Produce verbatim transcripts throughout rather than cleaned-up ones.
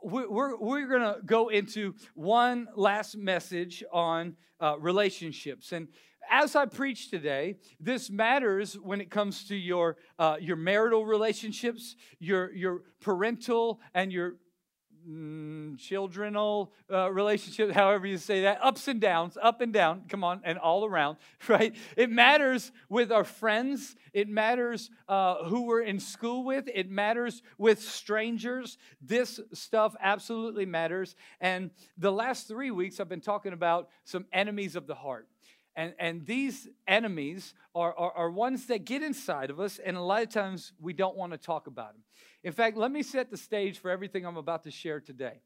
we're, we're, we're going to go into one last message on uh, relationships. And as I preach today, this matters when it comes to your uh, your marital relationships, your your parental and your mm, childrenal uh, relationship, however you say that, ups and downs, up and down, come on, and all around, right? It matters with our friends. It matters uh, who we're in school with. It matters with strangers. This stuff absolutely matters. And the last three weeks, I've been talking about some enemies of the heart. And, and these enemies are, are, are ones that get inside of us, and a lot of times we don't want to talk about them. In fact, let me set the stage for everything I'm about to share today.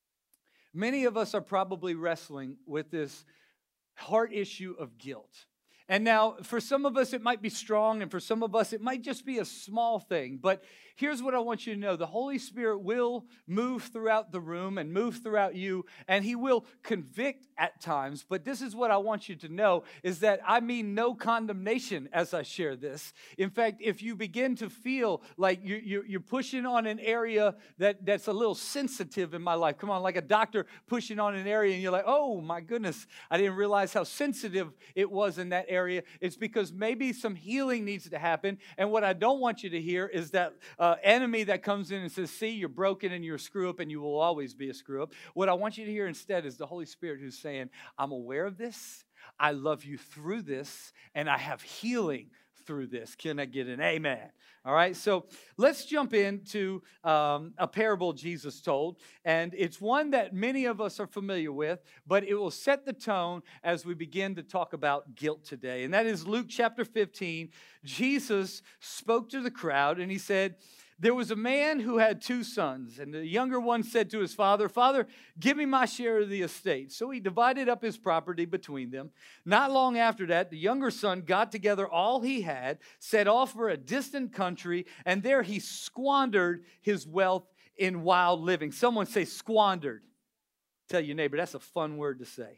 Many of us are probably wrestling with this heart issue of guilt. And now, for some of us, it might be strong, and for some of us, it might just be a small thing. But here's what I want you to know. The Holy Spirit will move throughout the room and move throughout you, and He will convict at times. But this is what I want you to know, is that I mean no condemnation as I share this. In fact, if you begin to feel like you, you, you're pushing on an area that, that's a little sensitive in my life, come on, like a doctor pushing on an area, and you're like, oh, my goodness, I didn't realize how sensitive it was in that area. area, it's because maybe some healing needs to happen. And what I don't want you to hear is that uh, enemy that comes in and says, see, you're broken and you're a screw up and you will always be a screw up. What I want you to hear instead is the Holy Spirit who's saying, I'm aware of this, I love you through this, and I have healing through this. Can I get an amen? All right, so let's jump into um, a parable Jesus told, and it's one that many of us are familiar with, but it will set the tone as we begin to talk about guilt today, and that is Luke chapter fifteen. Jesus spoke to the crowd, and He said, there was a man who had two sons, and the younger one said to his father, Father, give me my share of the estate. So he divided up his property between them. Not long after that, the younger son got together all he had, set off for a distant country, and there he squandered his wealth in wild living. Someone say squandered. Tell your neighbor, that's a fun word to say.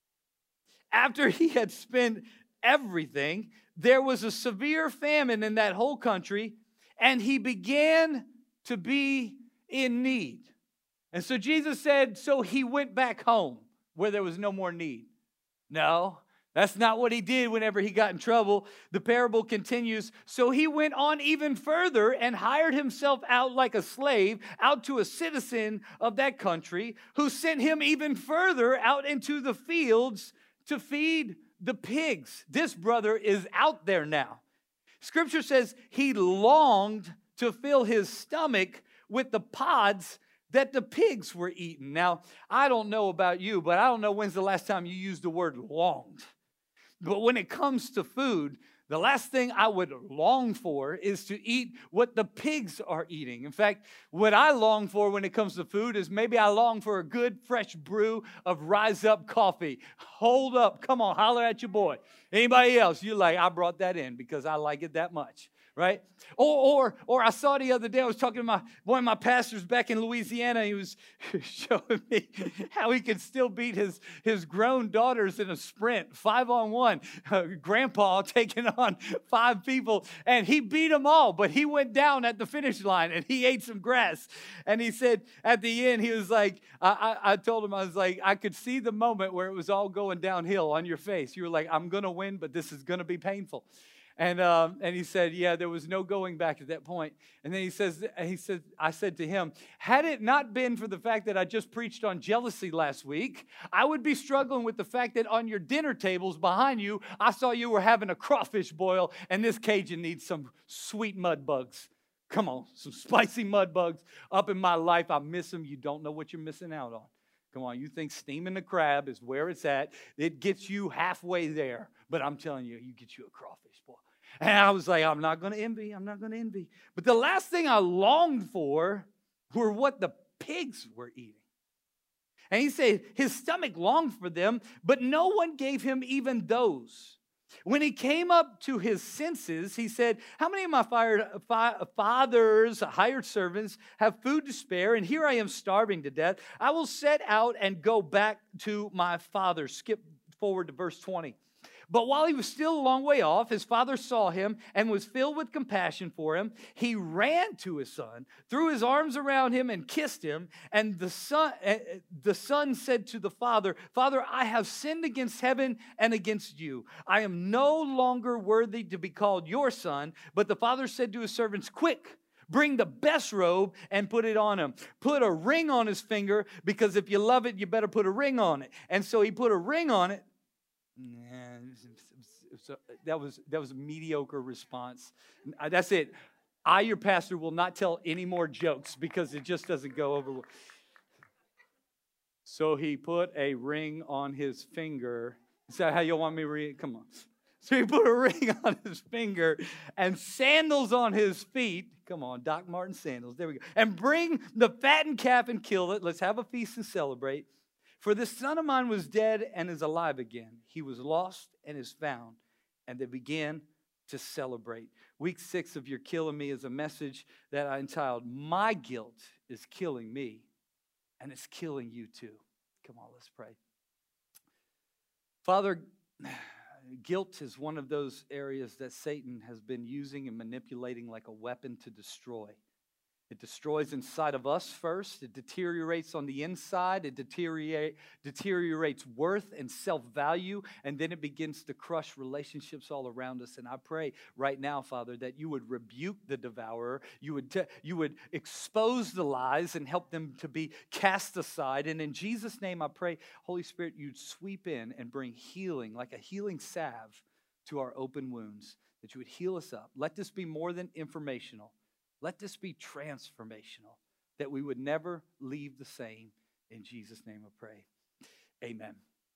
After he had spent everything, there was a severe famine in that whole country, and he began to be in need. And so Jesus said, so he went back home where there was no more need. No, that's not what he did whenever he got in trouble. The parable continues. So he went on even further and hired himself out like a slave out to a citizen of that country, who sent him even further out into the fields to feed the pigs. This brother is out there now. Scripture says he longed to fill his stomach with the pods that the pigs were eating. Now, I don't know about you, but I don't know when's the last time you used the word longed. But when it comes to food, the last thing I would long for is to eat what the pigs are eating. In fact, what I long for when it comes to food is maybe I long for a good fresh brew of Rise Up coffee. Hold up. Come on, holler at your boy. Anybody else, you're like, I brought that in because I like it that much. Right? Or, or, or I saw the other day, I was talking to my one of my pastors back in Louisiana. He was showing me how he could still beat his, his grown daughters in a sprint, five on one. Uh, grandpa taking on five people, and he beat them all, but he went down at the finish line, and he ate some grass. And he said at the end, he was like, I, I, I told him, I was like, I could see the moment where it was all going downhill on your face. You were like, I'm going to win, but this is going to be painful. And um, and he said, yeah, there was no going back at that point. And then he says, he said, I said to him, had it not been for the fact that I just preached on jealousy last week, I would be struggling with the fact that on your dinner tables behind you, I saw you were having a crawfish boil, and this Cajun needs some sweet mud bugs. Come on, some spicy mud bugs up in my life. I miss them. You don't know what you're missing out on. Come on, you think steaming the crab is where it's at. It gets you halfway there. But I'm telling you, you get you a crawfish boil. And I was like, I'm not going to envy. I'm not going to envy. But the last thing I longed for were what the pigs were eating. And he said his stomach longed for them, but no one gave him even those. When he came up to his senses, he said, how many of my fired, fi- fathers, hired servants, have food to spare? And here I am starving to death. I will set out and go back to my father. Skip forward to verse twenty. But while he was still a long way off, his father saw him and was filled with compassion for him. He ran to his son, threw his arms around him, and kissed him. And the son, uh, the son said to the father, Father, I have sinned against heaven and against you. I am no longer worthy to be called your son. But the father said to his servants, Quick, bring the best robe and put it on him. Put a ring on his finger, because if you love it, you better put a ring on it. And so he put a ring on it. Nah, so that was that was a mediocre response. That's it. I, your pastor, will not tell any more jokes because it just doesn't go over. So he put a ring on his finger. Is that how you want me to read it? Come on. So he put a ring on his finger and sandals on his feet. Come on, Doc Martin sandals. There we go. And bring the fattened calf and kill it. Let's have a feast and celebrate. For this son of mine was dead and is alive again. He was lost and is found. And they began to celebrate. Week six of You're Killing Me is a message that I entitled, My Guilt is Killing Me, and it's killing you too. Come on, let's pray. Father, guilt is one of those areas that Satan has been using and manipulating like a weapon to destroy. It destroys inside of us first. It deteriorates on the inside. It deteriorate, deteriorates worth and self-value. And then it begins to crush relationships all around us. And I pray right now, Father, that you would rebuke the devourer. You would, te- you would expose the lies and help them to be cast aside. And in Jesus' name, I pray, Holy Spirit, you'd sweep in and bring healing, like a healing salve, to our open wounds, that you would heal us up. Let this be more than informational. Let this be transformational, that we would never leave the same. In Jesus' name I pray. Amen.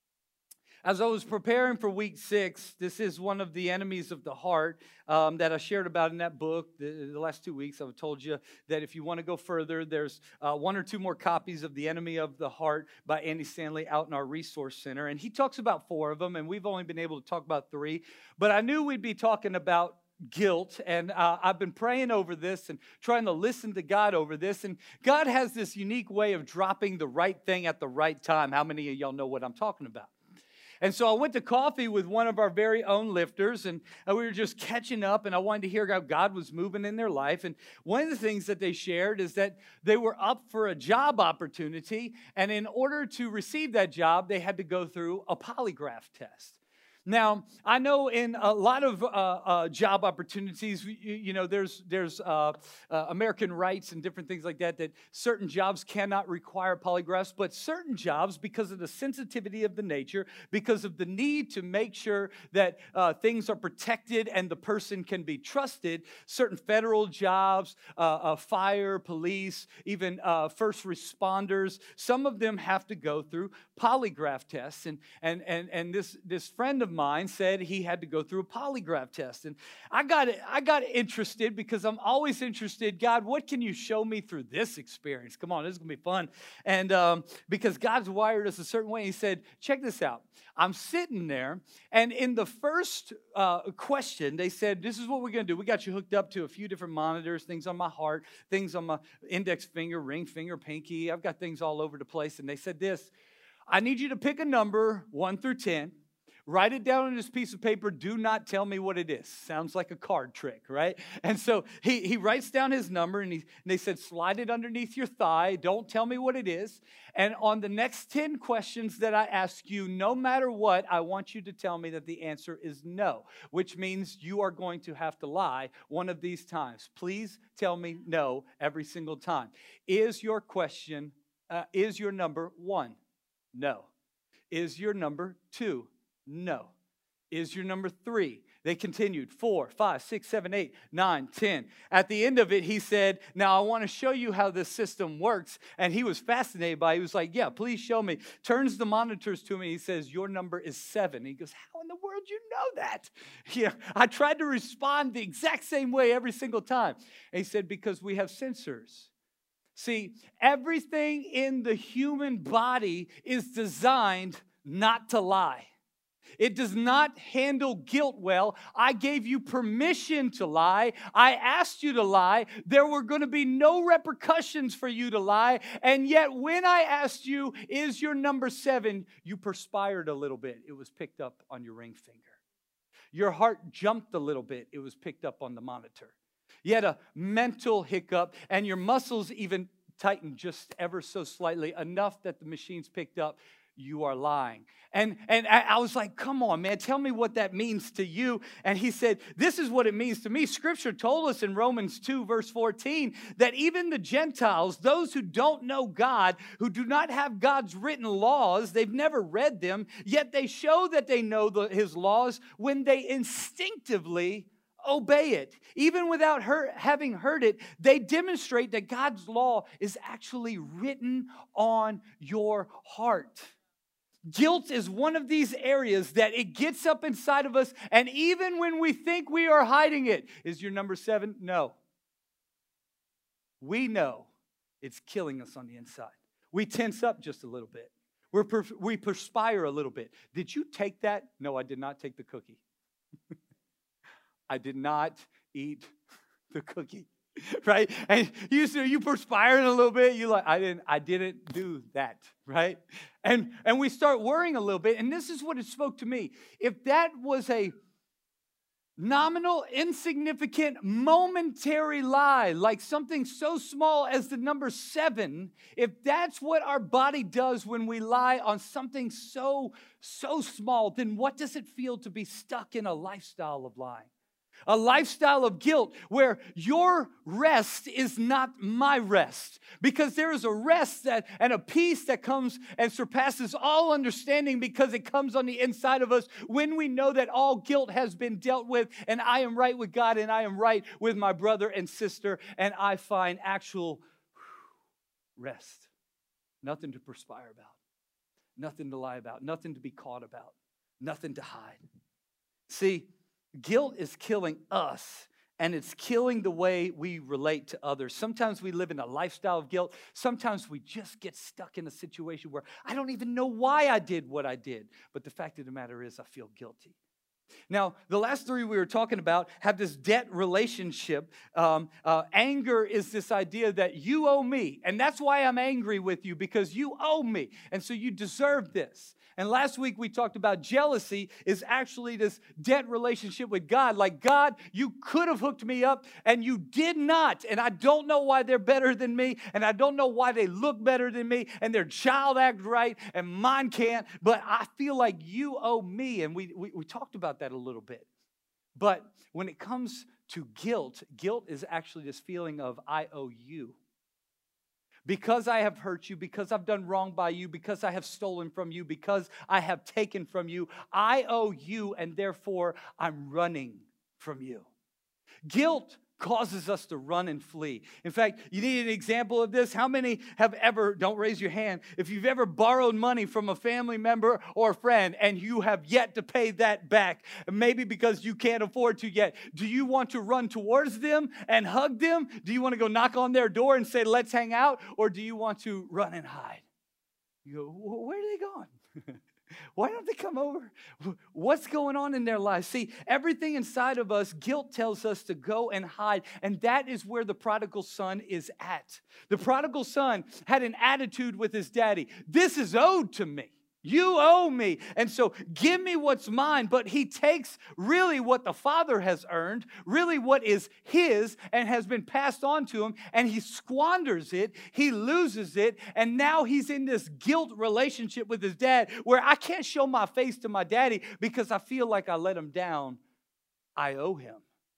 As I was preparing for week six, this is one of the enemies of the heart um, that I shared about in that book. The, the last two weeks, I've told you that if you want to go further, there's uh, one or two more copies of The Enemy of the Heart by Andy Stanley out in our resource center. And he talks about four of them, and we've only been able to talk about three. But I knew we'd be talking about guilt, and uh, I've been praying over this and trying to listen to God over this, and God has this unique way of dropping the right thing at the right time. How many of y'all know what I'm talking about? And so I went to coffee with one of our very own lifters, and we were just catching up, and I wanted to hear how God was moving in their life. And one of the things that they shared is that they were up for a job opportunity, and in order to receive that job, they had to go through a polygraph test. Now, I know in a lot of uh, uh, job opportunities, you, you know, there's there's uh, uh, American rights and different things like that, that certain jobs cannot require polygraphs, but certain jobs, because of the sensitivity of the nature, because of the need to make sure that uh, things are protected and the person can be trusted, certain federal jobs, uh, uh, fire, police, even uh, first responders, some of them have to go through polygraph tests. And, and, and, and this, this friend of mine said he had to go through a polygraph test. And I got I got interested because I'm always interested. God, what can you show me through this experience? Come on, this is going to be fun. And um, because God's wired us a certain way, he said, check this out. I'm sitting there, and in the first uh, question, they said, this is what we're going to do. We got you hooked up to a few different monitors, things on my heart, things on my index finger, ring finger, pinky. I've got things all over the place. And they said this, I need you to pick a number, one through ten. Write it down on this piece of paper. Do not tell me what it is. Sounds like a card trick, right? And so he, he writes down his number, and, he, and they said, slide it underneath your thigh. Don't tell me what it is. And on the next ten questions that I ask you, no matter what, I want you to tell me that the answer is no, which means you are going to have to lie one of these times. Please tell me no every single time. Is your question, uh, is your number one? No. Is your number two? No. Is your number three? They continued, four, five, six, seven, eight, nine, ten. At the end of it, he said, now I want to show you how this system works. And he was fascinated by it. He was like, yeah, please show me. Turns the monitors to me. He says, your number is seven. He goes, how in the world do you know that? Yeah, I tried to respond the exact same way every single time. And he said, because we have sensors. See, everything in the human body is designed not to lie. It does not handle guilt well. I gave you permission to lie. I asked you to lie. There were going to be no repercussions for you to lie. And yet when I asked you, is your number seven, you perspired a little bit. It was picked up on your ring finger. Your heart jumped a little bit. It was picked up on the monitor. You had a mental hiccup, and your muscles even tightened just ever so slightly, enough that the machines picked up. You are lying. And, and I, I was like, come on, man, tell me what that means to you. And he said, this is what it means to me. Scripture told us in Romans two, verse fourteen, that even the Gentiles, those who don't know God, who do not have God's written laws, they've never read them, yet they show that they know the, his laws when they instinctively obey it. Even without her, having heard it, they demonstrate that God's law is actually written on your heart. Guilt is one of these areas that it gets up inside of us, and even when we think we are hiding it, is your number seven? No. We know it's killing us on the inside. We tense up just a little bit. We're per- we perspire a little bit. Did you take that? No, I did not take the cookie. I did not eat the cookie. Right? And you so you perspiring a little bit, you like, I didn't, I didn't do that, right? And and we start worrying a little bit, and this is what it spoke to me. If that was a nominal, insignificant, momentary lie, like something so small as the number seven, if that's what our body does when we lie on something so, so small, then what does it feel to be stuck in a lifestyle of lying? A lifestyle of guilt where your rest is not my rest. Because there is a rest that and a peace that comes and surpasses all understanding because it comes on the inside of us when we know that all guilt has been dealt with and I am right with God and I am right with my brother and sister and I find actual rest. Nothing to perspire about. Nothing to lie about. Nothing to be caught about. Nothing to hide. See, guilt is killing us, and it's killing the way we relate to others. Sometimes we live in a lifestyle of guilt. Sometimes we just get stuck in a situation where I don't even know why I did what I did. But the fact of the matter is I feel guilty. Now, the last three we were talking about have this debt relationship. Um, uh, anger is this idea that you owe me, and that's why I'm angry with you, because you owe me, and so you deserve this. And last week we talked about jealousy is actually this debt relationship with God. Like, God, you could have hooked me up, and you did not, and I don't know why they're better than me, and I don't know why they look better than me, and their child act right, and mine can't, but I feel like you owe me, and we, we, we talked about that a little bit. But when it comes to guilt, guilt is actually this feeling of I owe you. Because I have hurt you, because I've done wrong by you, because I have stolen from you, because I have taken from you, I owe you, and therefore I'm running from you. Guilt causes us to run and flee. In fact, you need an example of this. How many have ever, don't raise your hand, if you've ever borrowed money from a family member or a friend and you have yet to pay that back, maybe because you can't afford to yet, do you want to run towards them and hug them? Do you want to go knock on their door and say, let's hang out? Or do you want to run and hide? You go, where are they gone? Why don't they come over? What's going on in their lives? See, everything inside of us, guilt tells us to go and hide. And that is where the prodigal son is at. The prodigal son had an attitude with his daddy. This is owed to me. You owe me. And so give me what's mine. But he takes really what the father has earned, really what is his and has been passed on to him, and he squanders it. He loses it. And now he's in this guilt relationship with his dad where I can't show my face to my daddy because I feel like I let him down. I owe him.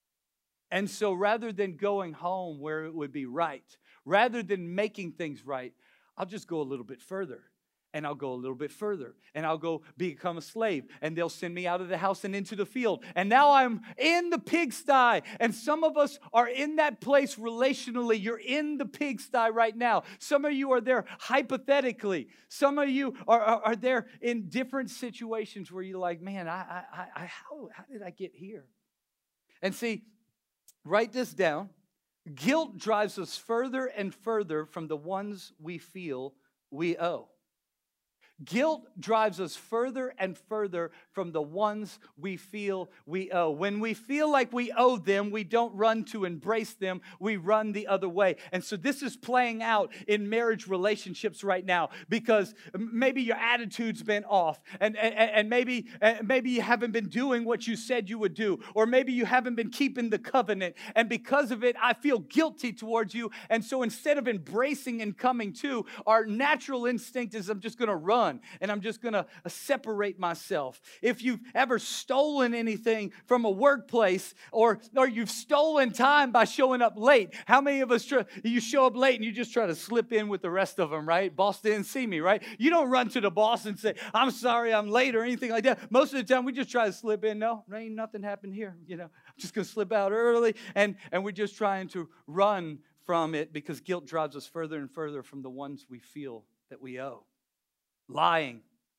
And so rather than going home where it would be right, rather than making things right, I'll just go a little bit further. And I'll go a little bit further. And I'll go become a slave. And they'll send me out of the house and into the field. And now I'm in the pigsty. And some of us are in that place relationally. You're in the pigsty right now. Some of you are there hypothetically. Some of you are, are, are there in different situations where you're like, man, I, I, I, how, how did I get here? And see, write this down. Guilt drives us further and further from the ones we feel we owe. Guilt drives us further and further from the ones we feel we owe. When we feel like we owe them, we don't run to embrace them. We run the other way. And so this is playing out in marriage relationships right now because maybe your attitude's been off and, and, and maybe, maybe you haven't been doing what you said you would do, or maybe you haven't been keeping the covenant. And because of it, I feel guilty towards you. And so instead of embracing and coming to, our natural instinct is I'm just going to run. And I'm just going to separate myself. If you've ever stolen anything from a workplace, or, or you've stolen time by showing up late, how many of us, try, you show up late and you just try to slip in with the rest of them, right? Boss didn't see me, right? You don't run to the boss and say, I'm sorry, I'm late or anything like that. Most of the time we just try to slip in. No, there ain't nothing happened here. You know, I'm just going to slip out early. And, and we're just trying to run from it because guilt drives us further and further from the ones we feel that we owe. Lying.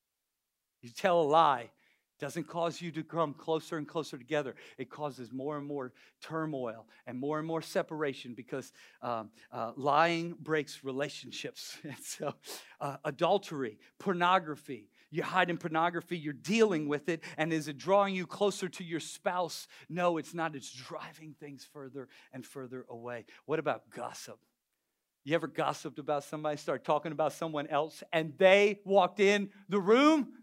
You tell a lie. Doesn't cause you to come closer and closer together. It causes more and more turmoil and more and more separation because um, uh, lying breaks relationships. And so uh, adultery, pornography. You hide in pornography, you're dealing with it, and is it drawing you closer to your spouse? No, it's not. It's driving things further and further away. What about gossip? You ever gossiped about somebody, start talking about someone else, and they walked in the room?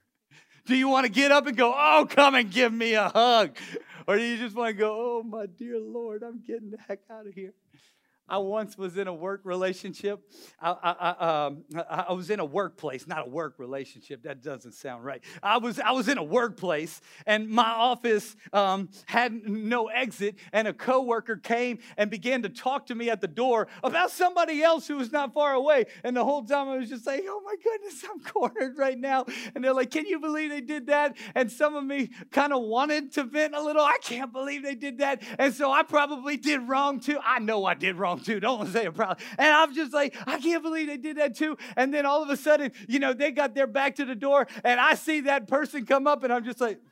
Do you want to get up and go, oh, come and give me a hug? Or do you just want to go, oh, my dear Lord, I'm getting the heck out of here? I once was in a work relationship. I, I, I, um, I was in a workplace, not a work relationship. That doesn't sound right. I was I was in a workplace, and my office um, had no exit, and a coworker came and began to talk to me at the door about somebody else who was not far away. And the whole time I was just like, oh my goodness, I'm cornered right now. And they're like, can you believe they did that? And some of me kind of wanted to vent a little. I can't believe they did that. And so I probably did wrong too. I know I did wrong too. Don't say it proud. And I'm just like, I can't believe they did that too. And then all of a sudden, you know, they got their back to the door, and I see that person come up, and I'm just like,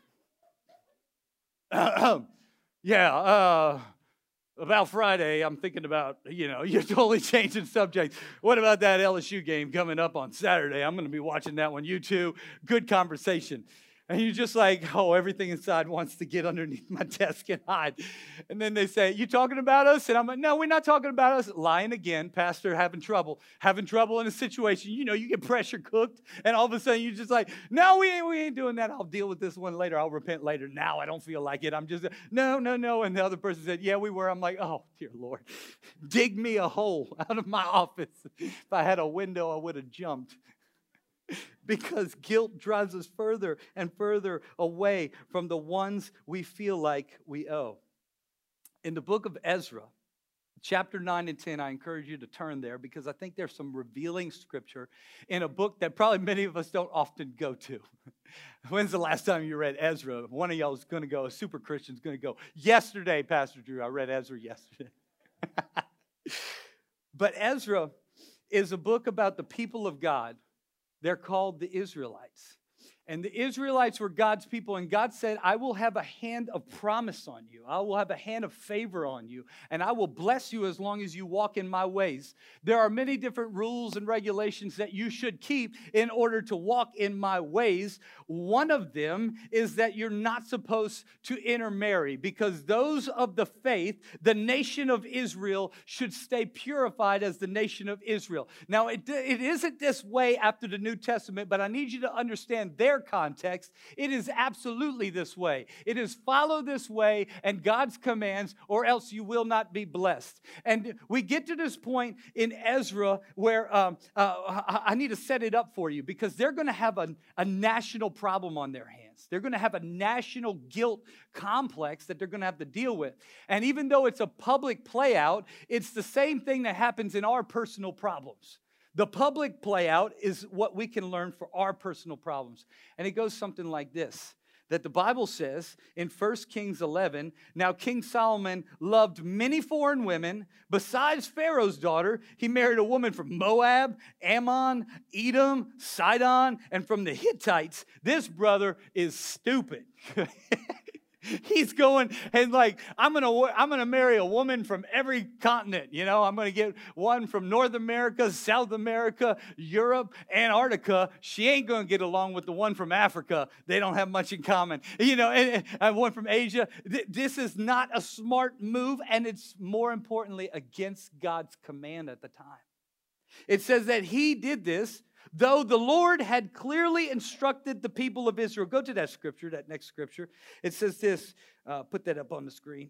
yeah, uh, about Friday, I'm thinking about, you know, you're totally changing subject. What about that L S U game coming up on Saturday? I'm going to be watching that one. You too. Good conversation. And you're just like, oh, everything inside wants to get underneath my desk and hide. And then they say, you talking about us? And I'm like, no, we're not talking about us. Lying again, pastor, having trouble. Having trouble in a situation. You know, you get pressure cooked. And all of a sudden, you're just like, no, we ain't, we ain't doing that. I'll deal with this one later. I'll repent later. Now I don't feel like it. I'm just, no, no, no. And the other person said, yeah, we were. I'm like, oh, dear Lord. Dig me a hole out of my office. If I had a window, I would have jumped. Because guilt drives us further and further away from the ones we feel like we owe. In the book of Ezra, chapter nine and ten, I encourage you to turn there because I think there's some revealing scripture in a book that probably many of us don't often go to. When's the last time you read Ezra? One of y'all is going to go, a super Christian's going to go, yesterday, Pastor Drew, I read Ezra yesterday. But Ezra is a book about the people of God. They're called the Israelites. And the Israelites were God's people, and God said, I will have a hand of promise on you. I will have a hand of favor on you, and I will bless you as long as you walk in my ways. There are many different rules and regulations that you should keep in order to walk in my ways. One of them is that you're not supposed to intermarry, because those of the faith, the nation of Israel, should stay purified as the nation of Israel. Now, it, it isn't this way after the New Testament, but I need you to understand their context. It is absolutely this way. It is follow this way and God's commands, or else you will not be blessed. And we get to this point in Ezra where um, uh, I need to set it up for you, because they're going to have a, a national problem on their hands. They're going to have a national guilt complex that they're going to have to deal with. And even though it's a public play out, it's the same thing that happens in our personal problems. The public play out is what we can learn for our personal problems. And it goes something like this, that the Bible says in First Kings eleven, now King Solomon loved many foreign women. Besides Pharaoh's daughter, he married a woman from Moab, Ammon, Edom, Sidon, and from the Hittites. This brother is stupid. He's going and like, I'm going to I'm going to marry a woman from every continent. You know, I'm going to get one from North America, South America, Europe, Antarctica. She ain't going to get along with the one from Africa. They don't have much in common. You know, and, and one from Asia. This is not a smart move, and it's more importantly against God's command at the time. It says that he did this, though the Lord had clearly instructed the people of Israel. Go to that scripture, that next scripture. It says this. Uh, put that up on the screen.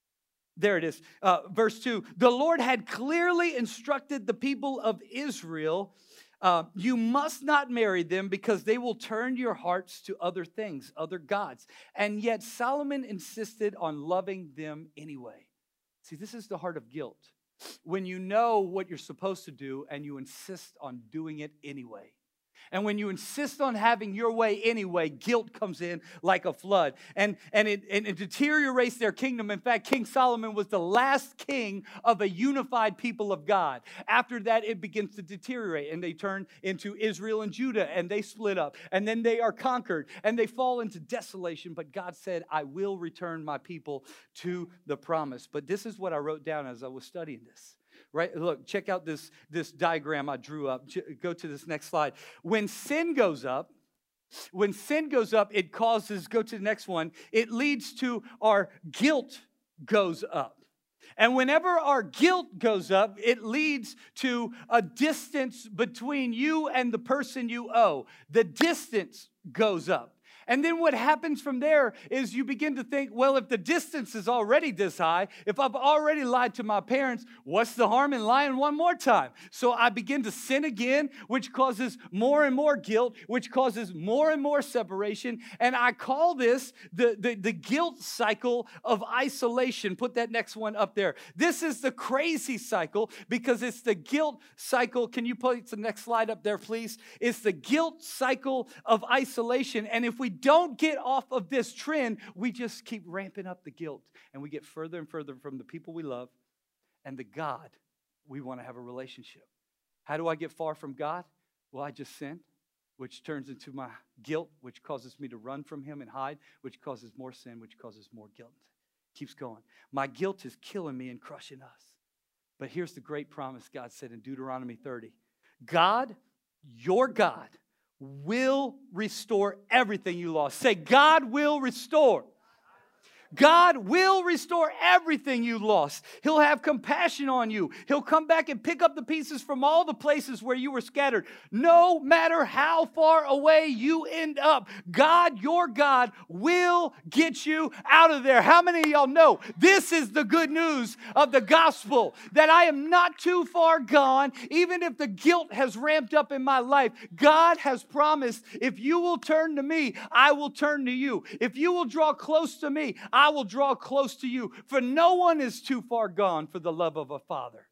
There it is. Uh, verse two. The Lord had clearly instructed the people of Israel, uh, you must not marry them because they will turn your hearts to other things, other gods. And yet Solomon insisted on loving them anyway. See, this is the heart of guilt. When you know what you're supposed to do and you insist on doing it anyway. And when you insist on having your way anyway, guilt comes in like a flood. And, and, it, and it deteriorates their kingdom. In fact, King Solomon was the last king of a unified people of God. After that, it begins to deteriorate. And they turn into Israel and Judah. And they split up. And then they are conquered. And they fall into desolation. But God said, I will return my people to the promise. But this is what I wrote down as I was studying this. Right? Look, check out this, this diagram I drew up. Go to this next slide. When sin goes up, when sin goes up, it causes, go to the next one, it leads to our guilt goes up. And whenever our guilt goes up, it leads to a distance between you and the person you owe. The distance goes up. And then what happens from there is you begin to think, well, if the distance is already this high, if I've already lied to my parents, what's the harm in lying one more time? So I begin to sin again, which causes more and more guilt, which causes more and more separation. And I call this the, the, the guilt cycle of isolation. Put that next one up there. This is the crazy cycle because it's the guilt cycle. Can you put the next slide up there, please? It's the guilt cycle of isolation. And if we don't get off of this trend, we just keep ramping up the guilt. And we get further and further from the people we love and the God we want to have a relationship. How do I get far from God? Well, I just sin, which turns into my guilt, which causes me to run from him and hide, which causes more sin, which causes more guilt. Keeps going. My guilt is killing me and crushing us. But here's the great promise God said in Deuteronomy thirty. God, your God, will restore everything you lost. Say, God will restore. God will restore everything you lost. He'll have compassion on you. He'll come back and pick up the pieces from all the places where you were scattered. No matter how far away you end up, God, your God, will get you out of there. How many of y'all know this is the good news of the gospel? That I am not too far gone, even if the guilt has ramped up in my life. God has promised, if you will turn to me, I will turn to you. If you will draw close to me, I will draw close to you. For no one is too far gone for the love of a father.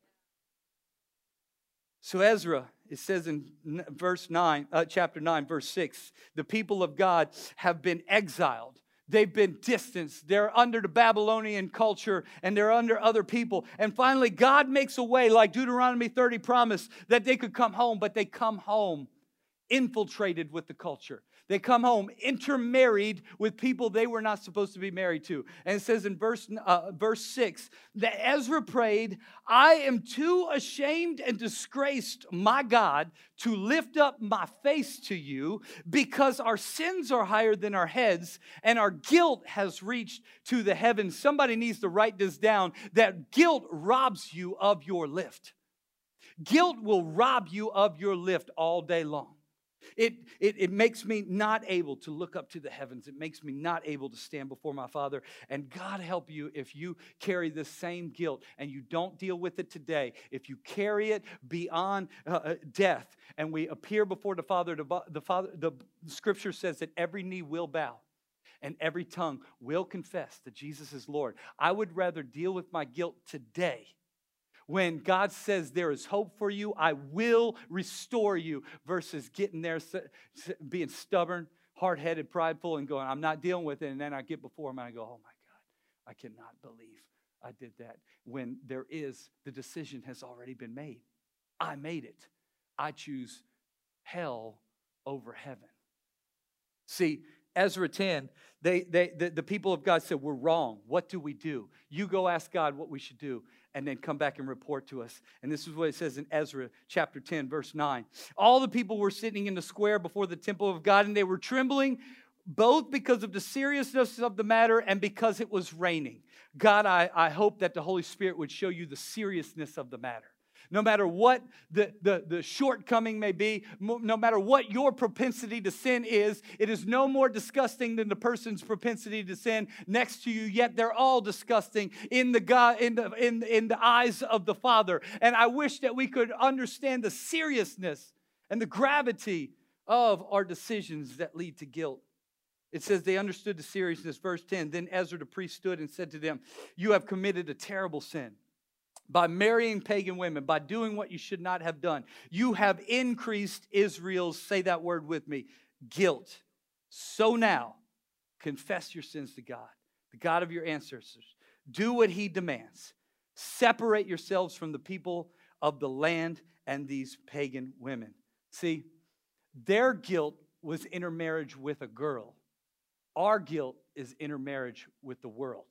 So Ezra, it says in verse nine, uh, chapter nine, verse six, the people of God have been exiled. They've been distanced. They're under the Babylonian culture and they're under other people. And finally, God makes a way, like Deuteronomy thirty promised, that they could come home, but they come home infiltrated with the culture. They come home intermarried with people they were not supposed to be married to. And it says in verse, uh, verse six that Ezra prayed, I am too ashamed and disgraced, my God, to lift up my face to you because our sins are higher than our heads and our guilt has reached to the heavens. Somebody needs to write this down, that guilt robs you of your lift. Guilt will rob you of your lift all day long. It, it, it makes me not able to look up to the heavens. It makes me not able to stand before my Father. And God help you if you carry the same guilt and you don't deal with it today. If you carry it beyond uh, death and we appear before the Father, the, the Father, the Scripture says that every knee will bow and every tongue will confess that Jesus is Lord. I would rather deal with my guilt today. When God says there is hope for you, I will restore you, versus getting there, being stubborn, hard-headed, prideful, and going, I'm not dealing with it. And then I get before him and I go, oh my God, I cannot believe I did that. When there is, the decision has already been made. I made it. I choose hell over heaven. See, Ezra ten, they, they, the, the people of God said, we're wrong. What do we do? You go ask God what we should do, and then come back and report to us. And this is what it says in Ezra chapter ten, verse nine. All the people were sitting in the square before the temple of God, and they were trembling, both because of the seriousness of the matter and because it was raining. God, I, I hope that the Holy Spirit would show you the seriousness of the matter. No matter what the, the, the shortcoming may be, no matter what your propensity to sin is, it is no more disgusting than the person's propensity to sin next to you, yet they're all disgusting in the, God, in the, in, in the eyes of the Father. And I wish that we could understand the seriousness and the gravity of our decisions that lead to guilt. It says they understood the seriousness. Verse ten, then Ezra the priest stood and said to them, you have committed a terrible sin. By marrying pagan women, by doing what you should not have done, you have increased Israel's, say that word with me, guilt. So now, confess your sins to God, the God of your ancestors. Do what he demands. Separate yourselves from the people of the land and these pagan women. See, their guilt was intermarriage with a girl. Our guilt is intermarriage with the world.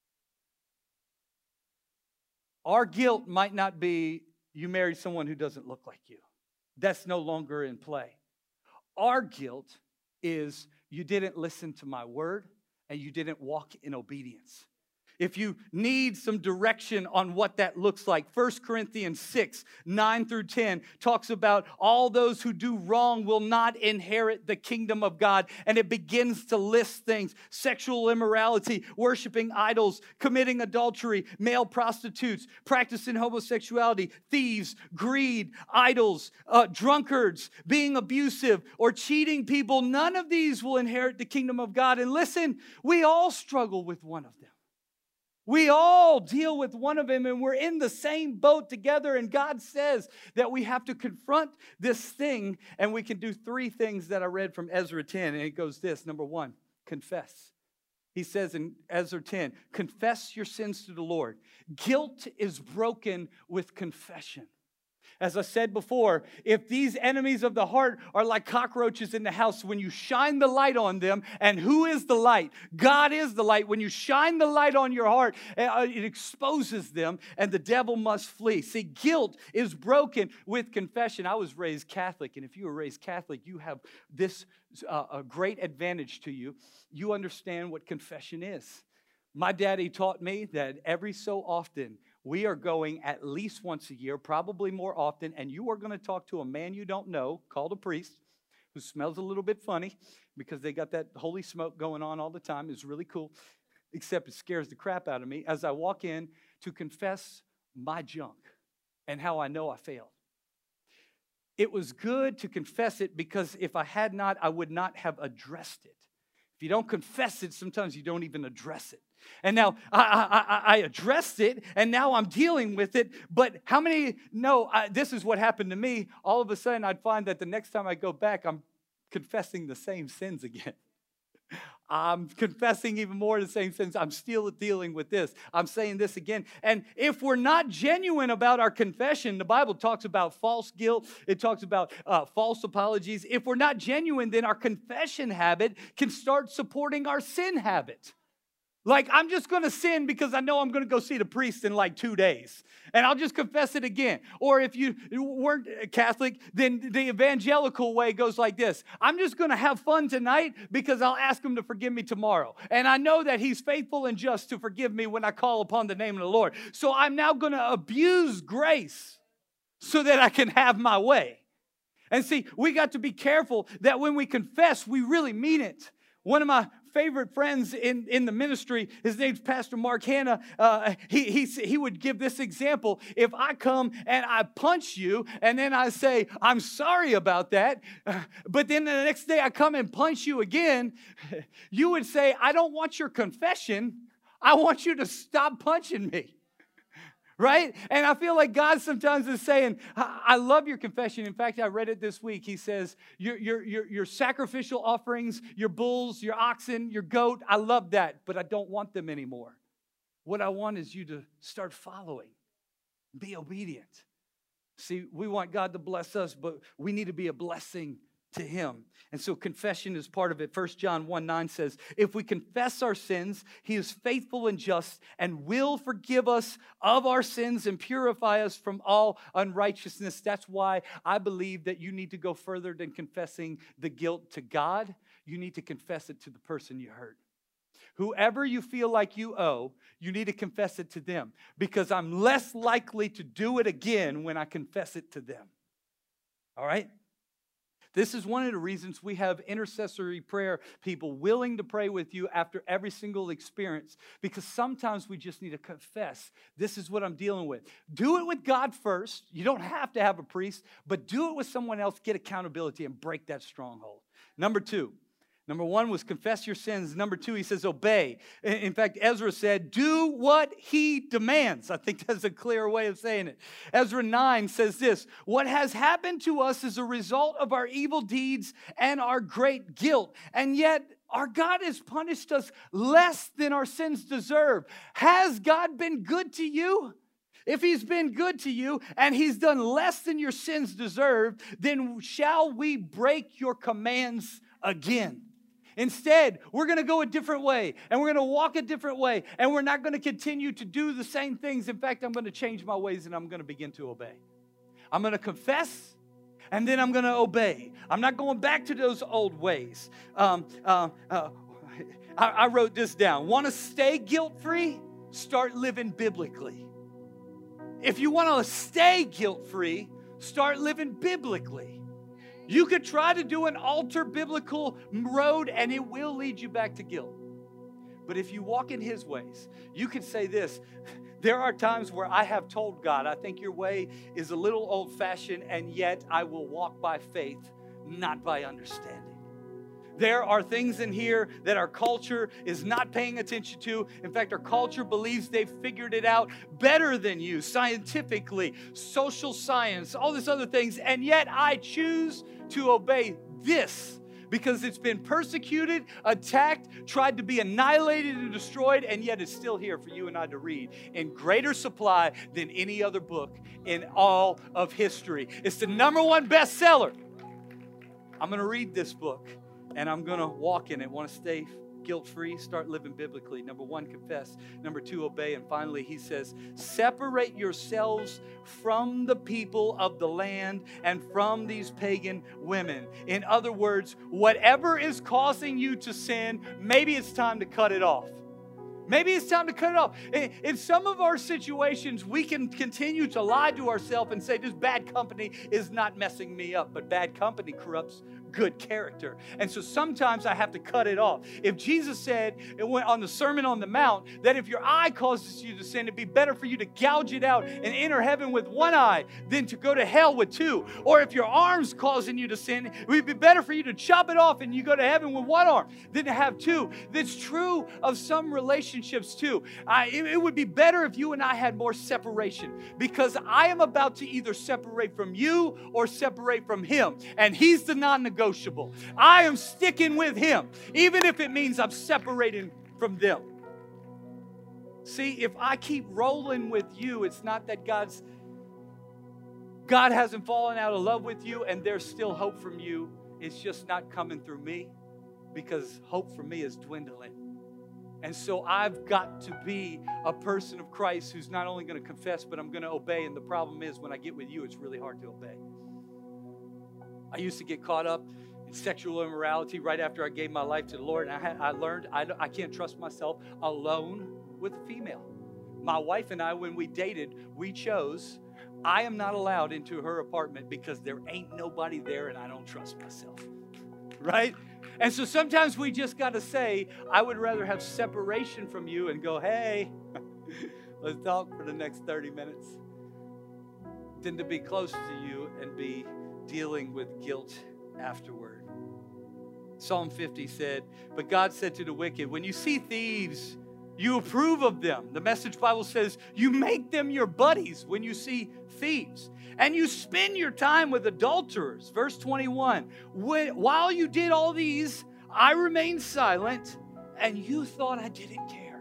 Our guilt might not be you married someone who doesn't look like you. That's no longer in play. Our guilt is you didn't listen to my word and you didn't walk in obedience. If you need some direction on what that looks like, First Corinthians six, nine through ten talks about all those who do wrong will not inherit the kingdom of God. And it begins to list things: sexual immorality, worshiping idols, committing adultery, male prostitutes, practicing homosexuality, thieves, greed, idols, uh, drunkards, being abusive, or cheating people. None of these will inherit the kingdom of God. And listen, we all struggle with one of them. We all deal with one of them, and we're in the same boat together. And God says that we have to confront this thing, and we can do three things that I read from Ezra ten. And it goes this: number one, confess. He says in Ezra ten, confess your sins to the Lord. Guilt is broken with confession. As I said before, if these enemies of the heart are like cockroaches in the house, when you shine the light on them, and who is the light? God is the light. When you shine the light on your heart, it exposes them, and the devil must flee. See, guilt is broken with confession. I was raised Catholic, and if you were raised Catholic, you have this uh, a great advantage to you. You understand what confession is. My daddy taught me that every so often, we are going at least once a year, probably more often, and you are going to talk to a man you don't know called a priest who smells a little bit funny because they got that holy smoke going on all the time. It's really cool, except it scares the crap out of me as I walk in to confess my junk and how I know I failed. It was good to confess it because if I had not, I would not have addressed it. If you don't confess it, sometimes you don't even address it. And now I, I, I addressed it, and now I'm dealing with it. But how many know I, this is what happened to me? All of a sudden, I'd find that the next time I go back, I'm confessing the same sins again. I'm confessing even more the same sins. I'm still dealing with this. I'm saying this again. And if we're not genuine about our confession, the Bible talks about false guilt. It talks about uh, false apologies. If we're not genuine, then our confession habit can start supporting our sin habit. Like, I'm just going to sin because I know I'm going to go see the priest in like two days. And I'll just confess it again. Or if you weren't Catholic, then the evangelical way goes like this. I'm just going to have fun tonight because I'll ask him to forgive me tomorrow. And I know that he's faithful and just to forgive me when I call upon the name of the Lord. So I'm now going to abuse grace so that I can have my way. And see, we got to be careful that when we confess, we really mean it. One of my favorite friends in, in the ministry, his name's Pastor Mark Hanna, uh, he, he, he would give this example. If I come and I punch you and then I say, I'm sorry about that, uh, but then the next day I come and punch you again, you would say, I don't want your confession. I want you to stop punching me. Right? And I feel like God sometimes is saying, I love your confession. In fact, I read it this week. He says, your, your, your, your sacrificial offerings, your bulls, your oxen, your goat, I love that, but I don't want them anymore. What I want is you to start following. Be obedient. See, we want God to bless us, but we need to be a blessing to him. And so confession is part of it. First John one nine says, if we confess our sins, he is faithful and just and will forgive us of our sins and purify us from all unrighteousness. That's why I believe that you need to go further than confessing the guilt to God. You need to confess it to the person you hurt. Whoever you feel like you owe, you need to confess it to them, because I'm less likely to do it again when I confess it to them. All right? This is one of the reasons we have intercessory prayer people willing to pray with you after every single experience, because sometimes we just need to confess, this is what I'm dealing with. Do it with God first. You don't have to have a priest, but do it with someone else. Get accountability and break that stronghold. Number two. Number one was confess your sins. Number two, he says obey. In fact, Ezra said, do what he demands. I think that's a clear way of saying it. Ezra nine says this, what has happened to us is a result of our evil deeds and our great guilt. And yet our God has punished us less than our sins deserve. Has God been good to you? If he's been good to you and he's done less than your sins deserve, then shall we break your commands again? Instead, we're going to go a different way, and we're going to walk a different way, and we're not going to continue to do the same things. In fact, I'm going to change my ways, and I'm going to begin to obey. I'm going to confess, and then I'm going to obey. I'm not going back to those old ways. Um, uh, uh, I, I wrote this down. Want to stay guilt-free? Start living biblically. If you want to stay guilt-free, start living biblically. You could try to do an alter biblical road and it will lead you back to guilt. But if you walk in his ways, you could say this, there are times where I have told God, I think your way is a little old-fashioned, and yet I will walk by faith, not by understanding. There are things in here that our culture is not paying attention to. In fact, our culture believes they've figured it out better than you, scientifically, social science, all these other things. And yet I choose to obey this because it's been persecuted, attacked, tried to be annihilated and destroyed, and yet it's still here for you and I to read in greater supply than any other book in all of history. It's the number one bestseller. I'm going to read this book. And I'm going to walk in it. Want to stay guilt-free? Start living biblically. Number one, confess. Number two, obey. And finally, he says, separate yourselves from the people of the land and from these pagan women. In other words, whatever is causing you to sin, maybe it's time to cut it off. Maybe it's time to cut it off. In some of our situations, we can continue to lie to ourselves and say, this bad company is not messing me up. But bad company corrupts good character. And so sometimes I have to cut it off. If Jesus said on the Sermon on the Mount that if your eye causes you to sin, it'd be better for you to gouge it out and enter heaven with one eye than to go to hell with two. Or if your arm's causing you to sin, it would be better for you to chop it off and you go to heaven with one arm than to have two. That's true of some relationships too. I, it, it would be better if you and I had more separation, because I am about to either separate from you or separate from him. And he's the non-negotiable. I am sticking with him, even if it means I'm separating from them. See, if I keep rolling with you, it's not that God's God hasn't fallen out of love with you and there's still hope from you. It's just not coming through me, because hope for me is dwindling. And so I've got to be a person of Christ who's not only going to confess, but I'm going to obey. And the problem is, when I get with you, it's really hard to obey. I used to get caught up in sexual immorality right after I gave my life to the Lord. And I, had, I learned I, I can't trust myself alone with a female. My wife and I, when we dated, we chose, I am not allowed into her apartment because there ain't nobody there and I don't trust myself. Right? And so sometimes we just got to say, I would rather have separation from you and go, hey, let's talk for the next thirty minutes, than to be close to you and be dealing with guilt afterward. Psalm fifty said, but God said to the wicked, when you see thieves, you approve of them. The Message Bible says, you make them your buddies when you see thieves. And you spend your time with adulterers. Verse twenty-one, while you did all these, I remained silent, and you thought I didn't care.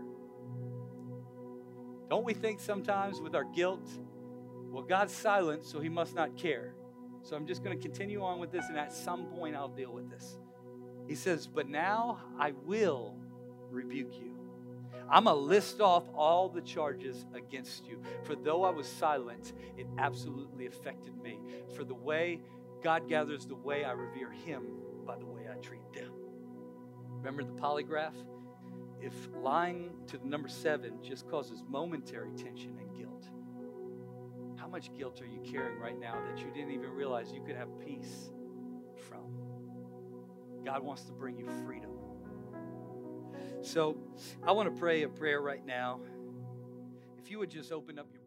Don't we think sometimes with our guilt, well, God's silent, so he must not care. So I'm just going to continue on with this, and at some point I'll deal with this. He says, but now I will rebuke you. I'm going to list off all the charges against you. For though I was silent, it absolutely affected me. For the way God gathers the way I revere him by the way I treat them. Remember the polygraph? If lying to the number seven just causes momentary tension and guilt, how much guilt are you carrying right now that you didn't even realize you could have peace from? God wants to bring you freedom. So I want to pray a prayer right now. If you would just open up your